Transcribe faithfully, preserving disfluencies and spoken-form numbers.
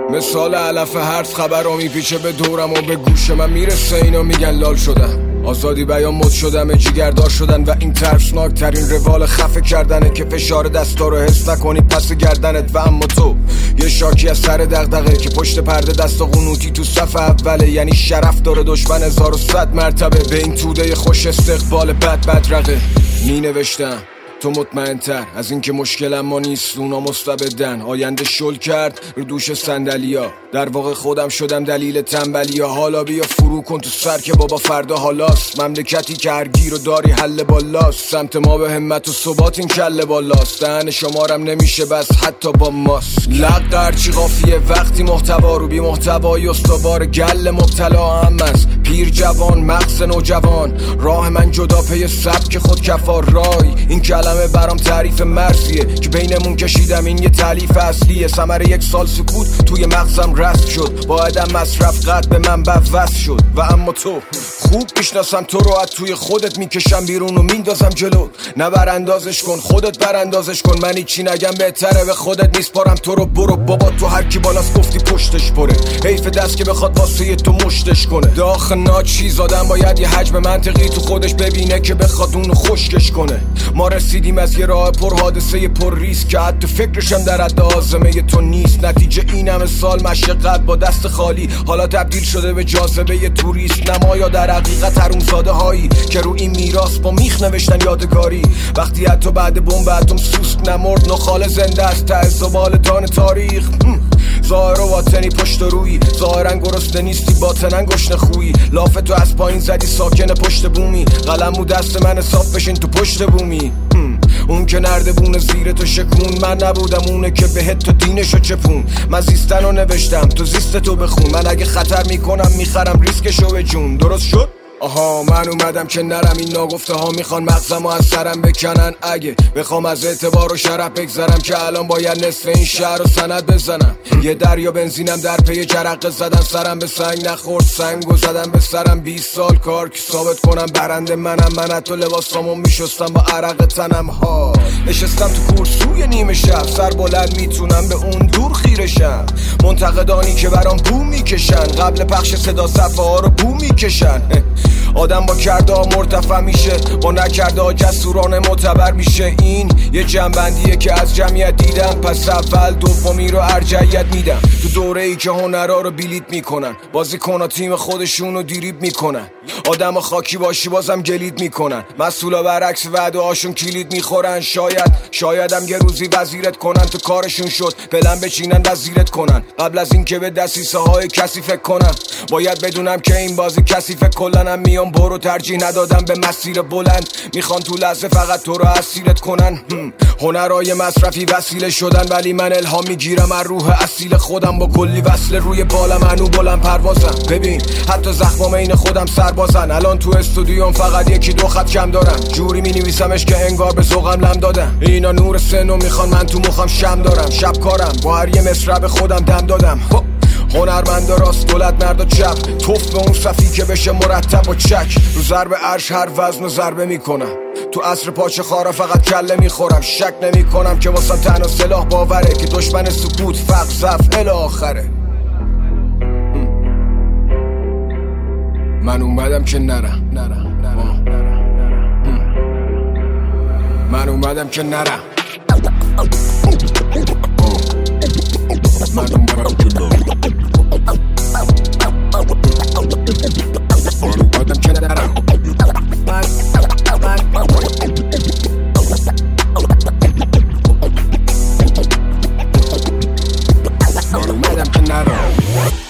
مثال علف هرز خبرو میپیچه به دورم و به گوش من میرسه، اینا میگن لال شدم، آزادی بیان مد شدم، جیگردار شدن و این ترسناک ترین روال خفه کردنه که فشار دستا رو حس نکنی پس گردنت. و اما تو یه شاکی از سر دغدغه که پشت پرده دست و قنوتی تو صف اوله، یعنی شرف داره دشمن هزار و صد مرتبه به این توده خوش استقبال بد بدرقه. می نوشتم تو مطمئن تر از این که مشکلم ما نیست، اونا مستبدن. آینده شل کرد رو دوش صندلیا، در واقع خودم شدم دلیل تنبلیا. حالا بیا فرو کن تو سر که بابا فردا حالاست، مملکتی که هر گیر و داری حل بالاست. سمت ما به همت و ثبات این کله بالاست، دهن شمارم نمیشه بس حتی با ماست. لق هرچی قافیه وقتی محتوا رو بی محتوای استوار گل مبتلا هم است. پیر جوان مغز نوجوان، راه من جدا پی سبک خود کفار رای. این کلمه برام تعریف مرزیه که بینمون کشیدم، این یه تالیف اصلیه. ثمره یک سال سکوت توی مغزم رست شد، بایدم مصرف قد به من بوست شد. و اما تو خوب میشناسم تو رو، از توی خودت میکشم بیرون و میندازم جلو. نه براندازش کن خودت براندازش کن، من هیچی نگم بهتره به خودت میسپارم تو رو. برو بابا تو هر کی بالاست گفتی پشتش پره، حیف دست که بخواد واسه تو مشتش کنه. داخل ناچیز آدم باید یه حجم منطقی تو خودش ببینه که بخواد اونو خشکش کنه. ما رسیدیم از یه راه پر حادثه پر ریسک که حتی فکرشم در حد آزمه تو نیست. نتیجه این همه سال مشقت با دست خالی حالا تبدیل شده به جاذبه یه توریست. نمایا در حقیقت حرومزاده هایی که رو این میراث با میخ نوشتن یادگاری. وقتی حتی بعد بمب اتم سوسک نمرد، نخاله زنده است ته زبالتان تاریخ. ظاهر و باطنی پشت روی، ظاهرا گرسنه نیستی باطنن گشنه خویی. لاف تو از پایین زدی ساکن پشت بومی، قلم و دست من حساب بشین تو پشت بومی. اون که نردبون زیر تو شکون، من نبودم اونه که بهت تو دینشو چپون. من زیستن رو نوشتم تو زیست تو بخون، من اگه خطر میکنم میخرم ریسکشو به جون. درست شد؟ آها من اومدم که نرم، این ناگفته ها میخوان مغزم از سرم بکنن. اگه بخوام از اعتبار و شرف بگذرم که الان باید نصف این شهر رو سند بزنم. یه دریا بنزینم در پی جرقه زدن، سرم به سنگ نخورد سنگو زدم به سرم. بیست سال کار که ثابت کنم برنده منم، من حتی لباسامو میشستم با عرق تنم. ها نشستم تو کورسوی نیمه شب، سر بلند میتونم به اون دور خیرشم. منتقدانی که برام بو میکشن، قبل پخش صدا صفحه ها رو بو میکشن. آدم با کرده ها مرتفع میشه، با نکرده ها جسورانه معتبر میشه. این یه جنبندیه که از جمعیت دیدم، پس اول دومی رو ارجعیت میدم. تو دوره ای که هنرها رو بیلیت میکنن، بازیکن‌ها تیم خودشون رو دیریب میکنن. آدم خاکی باشی بازم گلید میکنن، مسئولا برعکس وعده هاشون کلید میخورن. شاید شایدم یه روزی وزیرت کنن، تو کارشون شد پلن بچینن وزیرت کنن. قبل از این که به دسیسه های کسی فکر کنم، باید بدونم که این بازی کسی فکر کلنم. میام برو ترجیح ندادم به مسیر بلند، میخوان تو لحظه فقط تو رو اسیرت کنن. هنرهای مصرفی وسیله شدن، ولی من الهام میگیرم از روح اصیل خودم. با کلی وصل روی بالم هنو بلند پروازم. ببین حتی زخمام این خودم سربازن. الان تو استودیوم فقط یکی دو خط کم دارم، جوری مینویسمش که انگار به ذوقم لم دادم. اینا نور سنو میخوان، من تو مخم شم دارم. شب کارم با هر یه مصرع به خودم دم دادم. هنرمند راست دولت مرد و چپ، توف به اون صفی که بشه مرتب و چک. رو ضرب عرش هر وزن و ضربه میکنم، تو عصر پاچه خارا فقط کله میخورم. شک نمی کنم که واسم تنها سلاح باوره که دشمن سکوت فقر ضعف الی آخره. من اومدم که نرم، نرم نرم من اومدم که نرم من اومدم که نرم من اومدم که نرم من اومدم که نرم